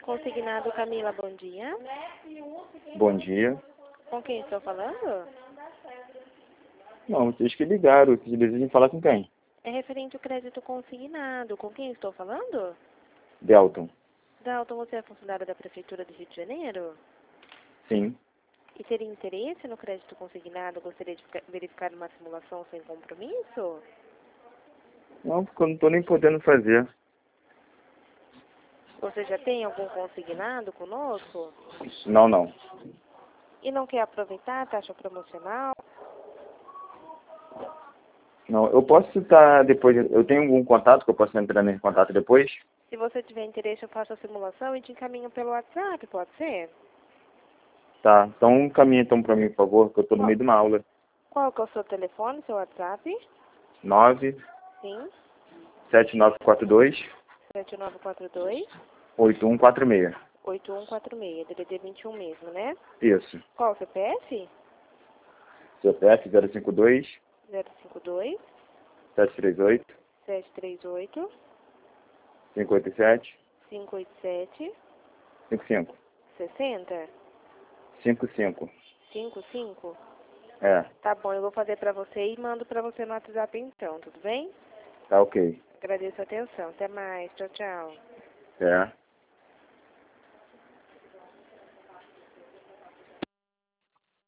Consignado Camila, bom dia. Bom dia. Com quem estou falando? Não, vocês que ligaram. Vocês desejam falar com quem? É referente ao crédito consignado. Com quem estou falando? Delton. Dalton, você é funcionário da Prefeitura do Rio de Janeiro? Sim. E teria interesse no crédito consignado? Gostaria de verificar uma simulação sem compromisso? Não, porque eu não estou nem podendo fazer. Você já tem algum consignado conosco? Não. E não quer aproveitar a taxa promocional? Não, eu posso citar depois. Eu tenho algum contato que eu posso entrar nesse contato depois? Se você tiver interesse, eu faço a simulação e te encaminho pelo WhatsApp, pode ser? Tá. Então encaminha então para mim, por favor, que eu estou no meio de uma aula. Qual que é o seu telefone, seu WhatsApp? 9 Sim, 7942 7942 8146. 8146, DDD 21 mesmo, né? Isso. Qual o CPF? CPF 052 052 738 738 587 587 55. 60 55. 55. É, Tá bom, eu vou fazer pra você e mando pra você no WhatsApp então, tudo bem? tá ok. Agradeço a atenção. Até mais. Tchau, tchau. É.